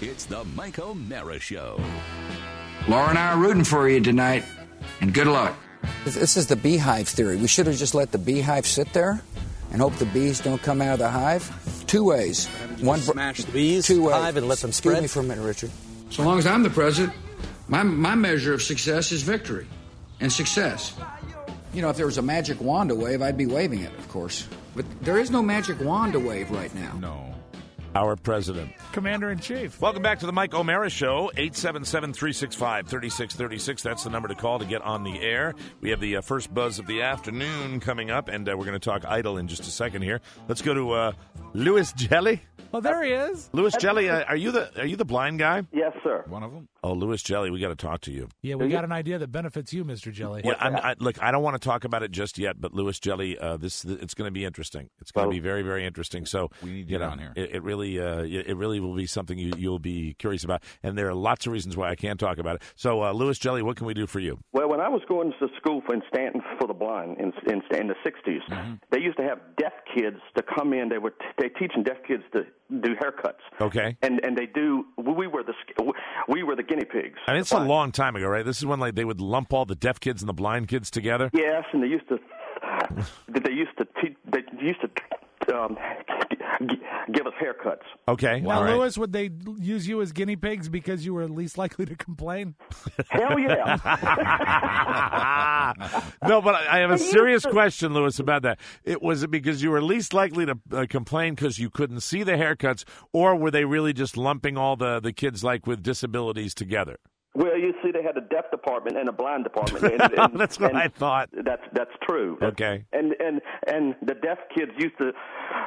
It's the Mike O'Mara Show. Laura and I are rooting for you tonight, and good luck. This is the beehive theory. We should have just let the beehive sit there and hope the bees don't come out of the hive. Two ways. One, smash the bees, hive, and let them spread. Excuse me for a minute, Richard. So long as I'm the president, my measure of success is victory and success. You know, if there was a magic wand to wave, I'd be waving it, of course. But there is no magic wand to wave right now. No. Our president. Commander-in-Chief. Welcome back to the Mike O'Mara Show, 877-365-3636. That's the number to call to get on the air. We have the first buzz of the afternoon coming up, and we're going to talk Idol in just a second here. Let's go to Louis Jelly. Oh, there he is. Louis Jelly, are you the blind guy? Yes, sir. One of them? Oh, Louis Jelly, we got to talk to you. Yeah, we got an idea that benefits you, Mr. Jelly. Yeah, look, I don't want to talk about it just yet, but Louis Jelly, it's going to be interesting. It's going to be very, very interesting. So we need you on here. It really will be something you'll be curious about, and there are lots of reasons why I can't talk about it. So, Louis Jelly, what can we do for you? Well, when I was going to school in Stanton for the blind in the 60s, they used to have deaf kids to come in. They teaching deaf kids to do haircuts. Okay. And they do. We were the guinea pigs. And it's a long time ago, right? This is when they would lump all the deaf kids and the blind kids together. Yes, and they used to give us haircuts. Okay. Now, all right. Louis, would they use you as guinea pigs because you were least likely to complain? Hell yeah. No, but I have a serious question, Louis, about that. Was it because you were least likely to complain because you couldn't see the haircuts, or were they really just lumping all the kids like with disabilities together? Well, you see, they had a deaf department and a blind department. And That's what I thought. That's true. Okay. And the deaf kids used to.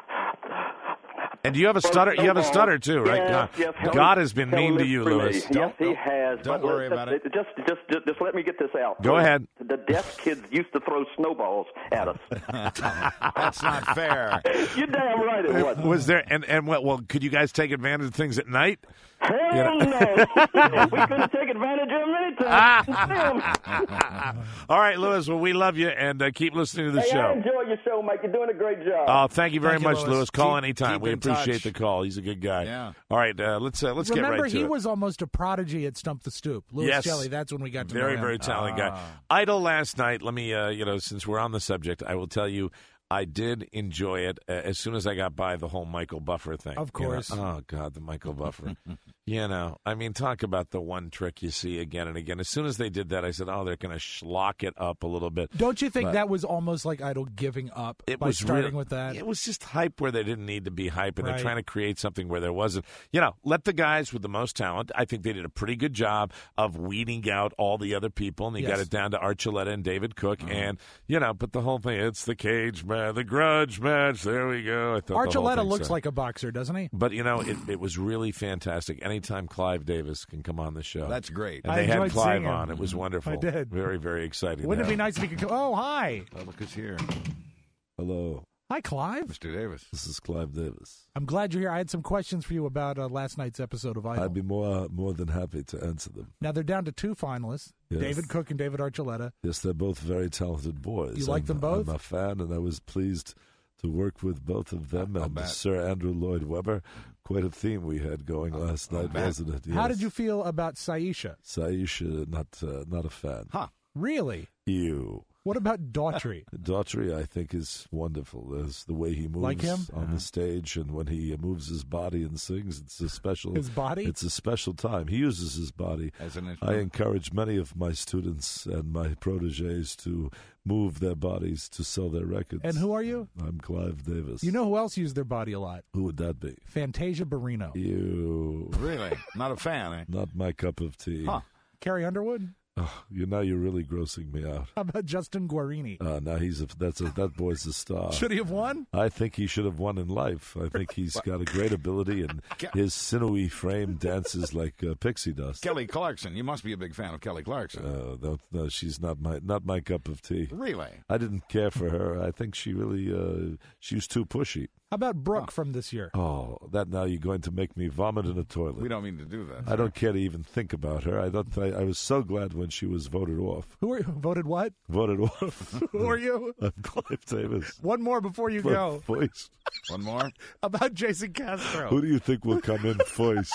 And you have a stutter. You have a stutter too, right? Yes. God has been mean to you, Louis. Yes, he has. Don't worry about it. Just let me get this out. Go ahead. The deaf kids used to throw snowballs at us. That's not fair. You're damn right it wasn't. Was there? And well, could you guys take advantage of things at night? Hell no. We couldn't take advantage of them anytime. All right, Louis. Well, we love you, and keep listening to the show. I enjoy your show, Mike. You're doing a great job. Oh, thank you very much, Louis. Louis. Call anytime. keep We in appreciate touch. the call. He's a good guy. Yeah. All right, let's get right to it. Remember, he was almost a prodigy at Stump the Stoop. Louis Yes. Jelly, that's when we got to know very, him. very talented guy. Idol last night. Let me, since we're on the subject, I will tell you, I did enjoy it as soon as I got by the whole Michael Buffer thing. Of course. Oh, God, the Michael Buffer. I mean, talk about the one trick you see again and again. As soon as they did that, I said, oh, they're going to schlock it up a little bit. Don't you think But that was almost like Idol giving up by starting with that? It was just hype where they didn't need to be hype, and Right. they're trying to create something where there wasn't. Let the guys with the most talent. I think they did a pretty good job of weeding out all the other people, and they got it down to Archuleta and David Cook. And, but the whole thing, it's the cage match, the grudge match. There we go. I thought the whole Archuleta thing looks sucked. like a boxer, doesn't he? But, it was really fantastic. Anytime Clive Davis can come on the show. That's great. And I they had enjoyed Clive seeing him. on. It was wonderful. I did. Very, very exciting. Wouldn't it be nice if he could come? Oh, hi. Oh, look who's here. Hello. Hi, Clive. Mr. Davis. This is Clive Davis. I'm glad you're here. I had some questions for you about last night's episode of Idol. I'd be more than happy to answer them. Now, they're down to two finalists, Yes. David Cook and David Archuleta. Yes, they're both very talented boys. You like them both? I'm a fan, and I was pleased to work with both of them I'll and bet. Sir Andrew Lloyd Webber. Quite a theme we had going last night, bet. wasn't it? Yes. How did you feel about Saisha? Saisha, not a fan. Huh. Really? Ew. What about Daughtry? Daughtry, I think, is wonderful. There's the way he moves Like him? on the stage, and when he moves his body and sings, it's a special. His body? It's a special time. He uses his body. As an I instrument. encourage many of my students and my proteges to move their bodies to sell their records. And who are you? I'm Clive Davis. You know who else used their body a lot? Who would that be? Fantasia Barrino. You. Really? Not a fan, eh? Not my cup of tea. Huh. Carrie Underwood? Oh, you're really grossing me out. How about Justin Guarini? Now that boy's a star. Should he have won? I think he should have won in life. I think he's got a great ability, and his sinewy frame dances like pixie dust. Kelly Clarkson. You must be a big fan of Kelly Clarkson. No, she's not my cup of tea. Really? I didn't care for her. I think she was too pushy. How about Brooke from this year? Oh, that now you're going to make me vomit in a toilet. We don't mean to do that. I don't care to even think about her. I was so glad when she was voted off. Who are you? Voted what? Voted off. Who are you? I'm Clive Davis. One more before you go. First. One more? About Jason Castro. Who do you think will come in first?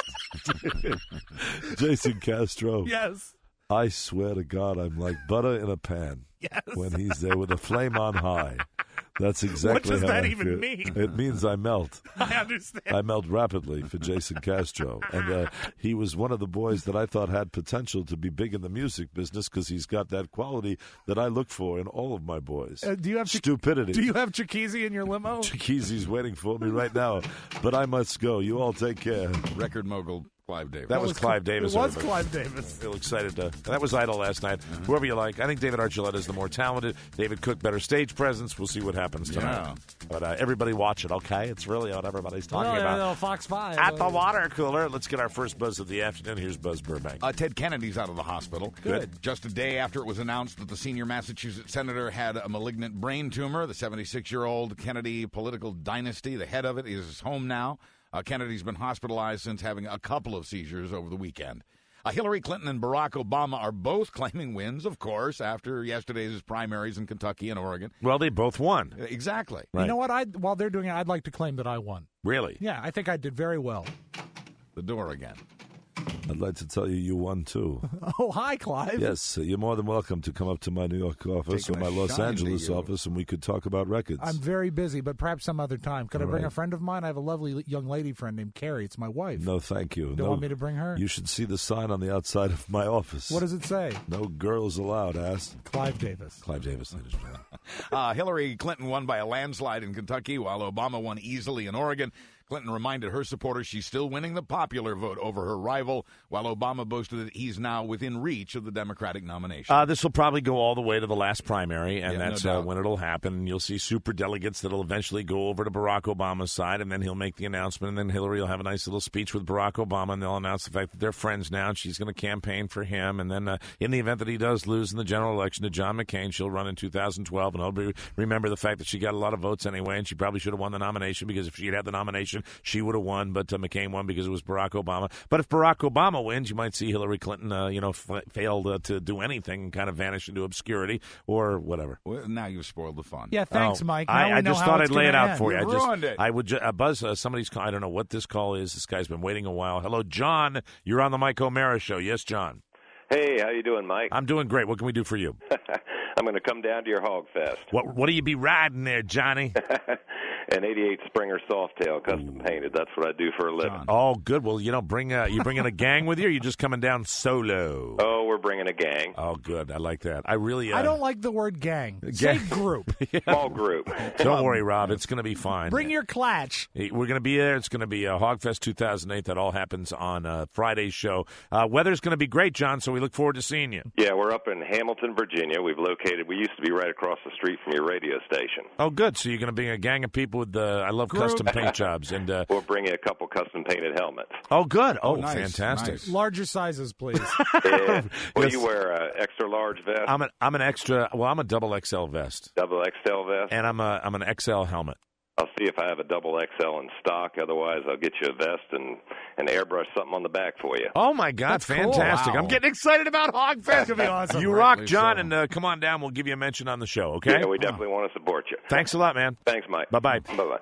Jason Castro. Yes. I swear to God, I'm like butter in a pan. Yes. When he's there with a flame on high. That's exactly what does how that I even feel. mean? It means I melt. I understand. I melt rapidly for Jason Castro. And he was one of the boys that I thought had potential to be big in the music business because he's got that quality that I look for in all of my boys. Do you have stupidity? Do you have Chiquisi in your limo? Chiquisi's waiting for me right now. But I must go. You all take care. Record mogul Clive Davis. That was Clive Davis. It was everybody. Clive Davis. Real excited. That was Idol last night. Whoever you like. I think David Archuleta is the more talented. David Cook, better stage presence. We'll see what happens tonight. Yeah. But everybody watch it, okay? It's really what everybody's talking about. Fox 5. At the water cooler. Let's get our first buzz of the afternoon. Here's Buzz Burbank. Ted Kennedy's out of the hospital. Good. Just a day after it was announced that the senior Massachusetts senator had a malignant brain tumor, the 76-year-old Kennedy political dynasty, the head of it, is home now. Kennedy's been hospitalized since having a couple of seizures over the weekend. Hillary Clinton and Barack Obama are both claiming wins, of course, after yesterday's primaries in Kentucky and Oregon. Well, they both won. Exactly. Right. You know what? While they're doing it, I'd like to claim that I won. Really? Yeah, I think I did very well. The door again. I'd like to tell you won, too. Oh, hi, Clive. Yes, you're more than welcome to come up to my New York office or Taking my a Los shine to Angeles you. office, and we could talk about records. I'm very busy, but perhaps some other time. Could I bring right. a friend of mine? I have a lovely young lady friend named Carrie. It's my wife. No, thank you. Don't want me to bring her? You should see the sign on the outside of my office. What does it say? No girls allowed, ass. Clive Davis. Clive Davis, ladies and gentlemen. Hillary Clinton won by a landslide in Kentucky, while Obama won easily in Oregon. Clinton reminded her supporters she's still winning the popular vote over her rival, while Obama boasted that he's now within reach of the Democratic nomination. This will probably go all the way to the last primary, and Yeah, that's no doubt. when it'll happen. You'll see superdelegates that'll eventually go over to Barack Obama's side, and then he'll make the announcement, and then Hillary will have a nice little speech with Barack Obama, and they'll announce the fact that they're friends now, and she's going to campaign for him. And then in the event that he does lose in the general election to John McCain, she'll run in 2012, and he'll remember the fact that she got a lot of votes anyway, and she probably should have won the nomination, because if she had the nomination, she would have won, but McCain won because it was Barack Obama. But if Barack Obama wins, you might see Hillary Clinton, fail to do anything and kind of vanish into obscurity or whatever. Well, now you've spoiled the fun. Yeah, thanks, Mike. Now I we know just how thought it's I'd lay it gonna out end. for you. You ruined it. I would Buzz. Somebody's call. I don't know what this call is. This guy's been waiting a while. Hello, John. You're on the Mike O'Mara show. Yes, John. Hey, how you doing, Mike? I'm doing great. What can we do for you? I'm going to come down to your Hog Fest. What do you be riding there, Johnny? An '88 Springer Softail, custom painted. That's what I do for a living. John. Oh, good. Well, you bringing a gang with you, or you just coming down solo? Oh, we're bringing a gang. Oh, good. I like that. I really. I don't like the word gang. Say group. Small group. Don't worry, Rob. It's going to be fine. Bring your clutch. We're going to be there. It's going to be Hogfest 2008. That all happens on Friday's show. Weather's going to be great, John, so we look forward to seeing you. Yeah, we're up in Hamilton, Virginia. We used to be right across the street from your radio station. Oh, good. So you're going to bring a gang of people with I love custom paint jobs. And We'll bring you a couple custom painted helmets. oh, good. Oh, nice, fantastic. nice. Larger sizes, please. Yeah. Well, Yes. you wear an extra large vest, I'm an extra. Well, I'm a double XL vest, double XL vest. and I'm an XL helmet. I'll see if I have a double XL in stock. Otherwise, I'll get you a vest and airbrush something on the back for you. Oh my God, That's cool. fantastic! Wow. I'm getting excited about Hogfest. That's gonna be awesome. You rock, Rightly John, so. and come on down. We'll give you a mention on the show. Okay. Yeah, we definitely want to support you. Thanks a lot, man. Thanks, Mike. Bye bye. Bye-bye.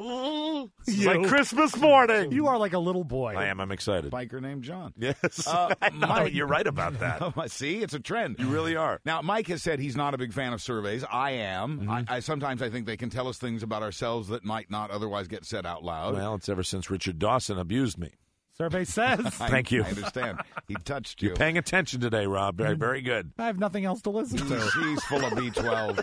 Oh, it's You. like Christmas morning. You are like a little boy. I am. I'm excited. Biker named John. Yes, Uh, I know, Mike- you're right about that. See, it's a trend. You really are. Now, Mike has said he's not a big fan of surveys. I am. Mm-hmm. I sometimes I think they can tell us things about ourselves that might not otherwise get said out loud. Well, it's ever since Richard Dawson abused me. Survey says. Thank you. I understand. He touched you. You're paying attention today, Rob. Very, very good. I have nothing else to listen to. She's full of B12.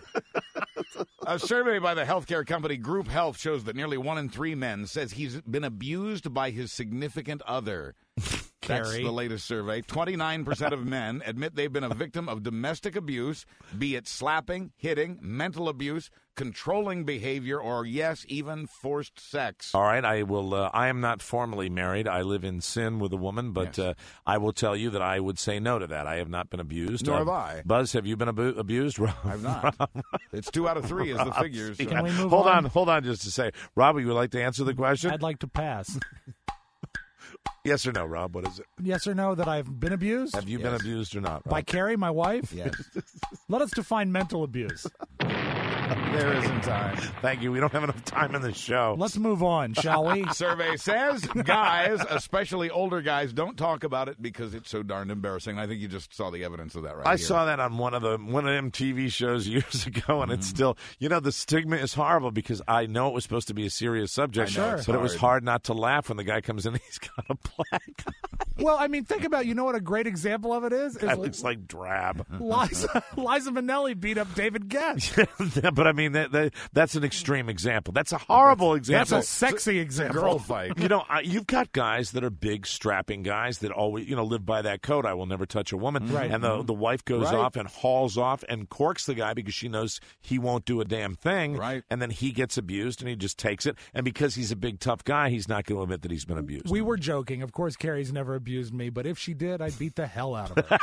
A survey by the healthcare company Group Health shows that nearly 1 in 3 men says he's been abused by his significant other. That's Carrie. the latest survey. 29% of men admit they've been a victim of domestic abuse, be it slapping, hitting, mental abuse, controlling behavior, or, yes, even forced sex. All right, I will. I am not formally married. I live in sin with a woman, but I will tell you that I would say no to that. I have not been abused. Nor have I. Buzz, have you been abused? I've not. It's 2 out of 3 is the figures. Can we move Hold on? Hold on just a second. Rob, you would like to answer the question? I'd like to pass. Yes or no, Rob? What is it? Yes or no that I've been abused? Have you been abused or not, Rob? By Carrie, my wife? Yes. Let us define mental abuse. There isn't time. Thank you. We don't have enough time in the show. Let's move on, shall we? Survey says guys, especially older guys, don't talk about it because it's so darned embarrassing. I think you just saw the evidence of that right I here. saw that on one of them TV shows years ago, and it's still, the stigma is horrible because I know it was supposed to be a serious subject, I know, it's but it was hard. hard not to laugh when the guy comes in and he's got a plaque. Well, I mean, think about, what a great example of it is? That looks like drab. Liza Minnelli beat up David Guest. But I mean, that's an extreme example. That's a horrible example. That's a sexy example. Girl fight. You've got guys that are big, strapping guys that always, live by that code. I will never touch a woman. Right. And the wife goes off and hauls off and corks the guy because she knows he won't do a damn thing. Right. And then he gets abused and he just takes it. And because he's a big, tough guy, he's not going to admit that he's been abused. We were joking. Of course, Carrie's never abused me, but if she did, I'd beat the hell out of her.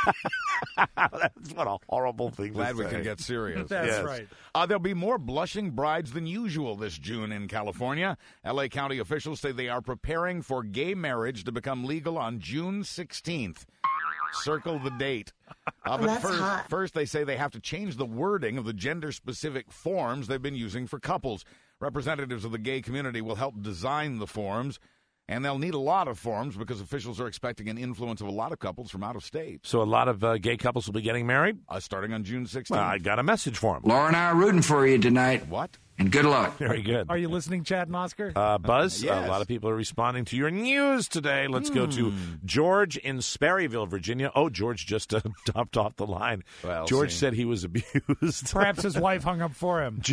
That's what a horrible thing Glad to we say. can get serious. That's Yes. right. There'll be more blushing brides than usual this June in California. L.A. County officials say they are preparing for gay marriage to become legal on June 16th. Circle the date. But first, they say they have to change the wording of the gender-specific forms they've been using for couples. Representatives of the gay community will help design the forms. And they'll need a lot of forms because officials are expecting an influence of a lot of couples from out of state. So a lot of gay couples will be getting married? Starting on June 16th. Well, I got a message for them. Laura and I are rooting for you tonight. What? And good luck. Very good. Are you listening, Chad and Oscar? Buzz, Yes. a lot of people are responding to your news today. Let's go to George in Sperryville, Virginia. Oh, George just dropped off the line. Well, George see. said he was abused. Perhaps his wife hung up for him.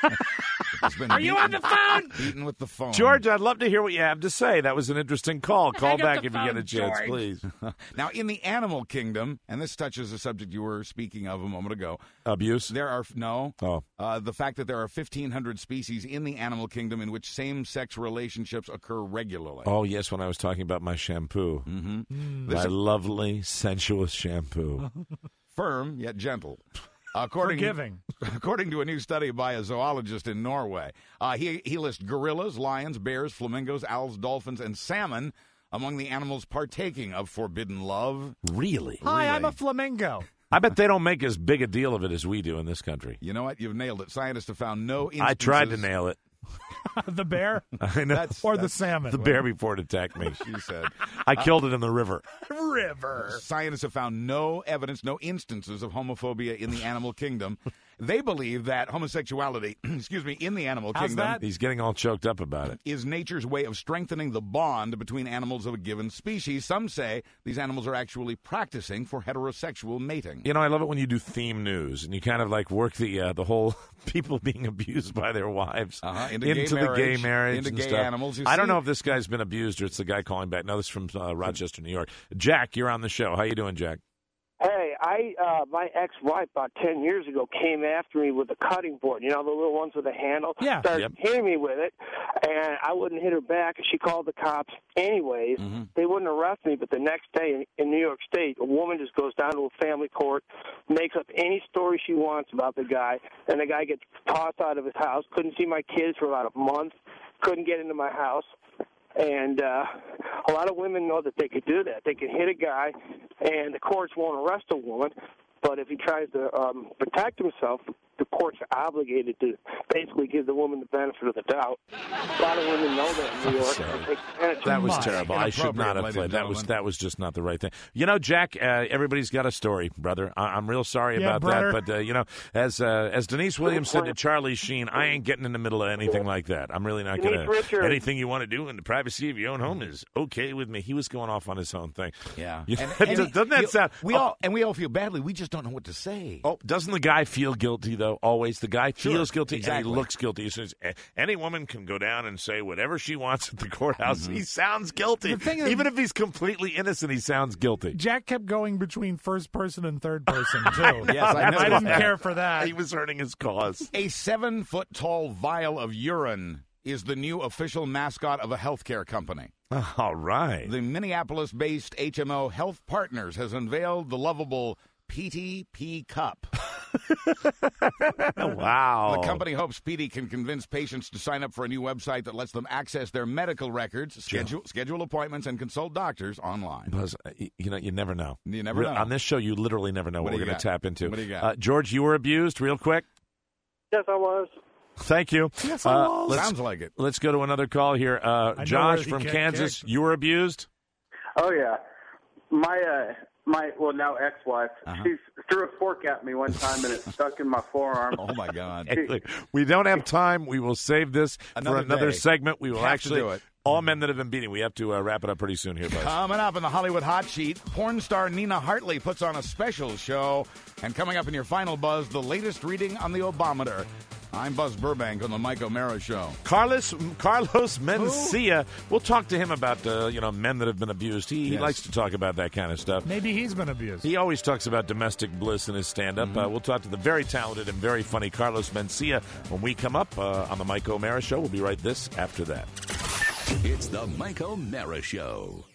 Are you on the phone? Beaten with the phone. George, I'd love to hear what you have to say. That was an interesting call. Call back if you get a chance, George. please. Now, in the animal kingdom, and this touches a subject you were speaking of a moment ago. Abuse? There are Oh. the fact that there are 1,500 species in the animal kingdom in which same-sex relationships occur regularly. Oh, yes, when I was talking about my shampoo. Mm-hmm. My lovely, sensuous shampoo. Firm yet gentle. Forgiving. According to a new study by a zoologist in Norway, he lists gorillas, lions, bears, flamingos, owls, dolphins, and salmon among the animals partaking of forbidden love. Really? Hi, I'm a flamingo. I bet they don't make as big a deal of it as we do in this country. You know what? You've nailed it. Scientists have found no instances. I tried to nail it. The bear? I know. Or the salmon? The bear before it attacked me. She said. I killed it in the river. River. Scientists have found no evidence, no instances of homophobia in the animal kingdom. They believe that homosexuality, in the animal How's kingdom that? He's getting all choked up about it. is nature's way of strengthening the bond between animals of a given species. Some say these animals are actually practicing for heterosexual mating. You know, I love it when you do theme news and you kind of like work the whole people being abused by their wives Into the gay marriage into and gay stuff. animals. You I don't see? know if this guy's been abused or it's the guy calling back. No, this is from Rochester, New York. Jack, you're on the show. How you doing, Jack? Hey, my ex-wife about 10 years ago came after me with a cutting board, the little ones with a handle. Yeah. Started hitting me with it, and I wouldn't hit her back. She called the cops anyways. They wouldn't arrest me, but the next day in New York State, a woman just goes down to a family court, makes up any story she wants about the guy, and the guy gets tossed out of his house. Couldn't see my kids for about a month. Couldn't get into my house. And a lot of women know that they could do that. They can hit a guy, and the courts won't arrest a woman. But if he tries to protect himself, the courts are obligated to basically give the woman the benefit of the doubt. A lot of women know that in New York. and take advantage of That was it. terrible. I should not have ladies played. and That was just not the right thing. You know, Jack, everybody's got a story, brother. I'm real sorry Yeah, about brother. that. But, as Denise Williams said to Charlie Sheen, I ain't getting in the middle of anything like that. I'm really not going Denise to. Richards. Anything you want to do in the privacy of your own home is okay with me. He was going off on his own thing. Yeah. Doesn't that sound... We all feel badly. We just don't know what to say. Oh, doesn't the guy feel guilty, though? though. Always the guy feels guilty exactly. and he looks guilty. He says any woman can go down and say whatever she wants at the courthouse. He sounds guilty. Even if he's completely innocent, he sounds guilty. Jack kept going between first person and third person, too. I didn't care for that. He was hurting his cause. A 7-foot-tall vial of urine is the new official mascot of a healthcare company. All right. The Minneapolis-based HMO Health Partners has unveiled the lovable PTP Cup. Wow. The company hopes PD can convince patients to sign up for a new website that lets them access their medical records, schedule appointments, and consult doctors online. Buzz, you never know. You never know. On this show, you literally never know what we're going to tap into. What do you got? George, you were abused real quick? Yes, I was. Thank you. Yes, I was. Sounds like it. Let's go to another call here. Josh from Kansas, you were abused? Oh, yeah. My now ex-wife, she threw a fork at me one time and it stuck in my forearm. Oh, my God. Hey, look, we don't have time. We will save this for another day. segment. We will Have actually to do it. All men that have been beaten. We have to wrap it up pretty soon here, Buzz. Coming up in the Hollywood Hot Sheet, porn star Nina Hartley puts on a special show. And coming up in your final Buzz, the latest reading on the Obameter. I'm Buzz Burbank on the Mike O'Mara Show. Carlos Mencia. We'll talk to him about men that have been abused. He likes to talk about that kind of stuff. Maybe he's been abused. He always talks about domestic bliss in his stand-up. We'll talk to the very talented and very funny Carlos Mencia when we come up on the Mike O'Mara Show. We'll be right this after that. It's the Mike O'Mara Show.